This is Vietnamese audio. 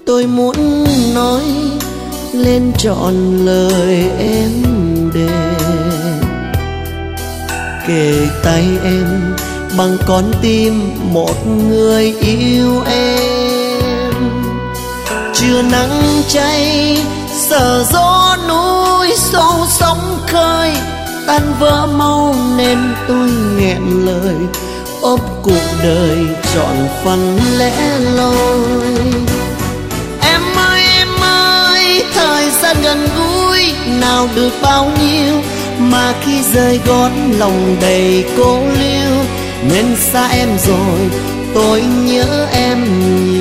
tôi muốn nói lên trọn lời em để kề tay em bằng con tim một người yêu em. Trưa nắng cháy sợ gió núi sâu sóng khơi, tan vỡ mau nên tôi nghẹn lời ôm cuộc đời trọn phần lẻ loi. Em ơi, thời gian gần gũi nào được bao nhiêu, mà khi rời gót lòng đầy cô liêu. Nên xa em rồi tôi nhớ em nhiều.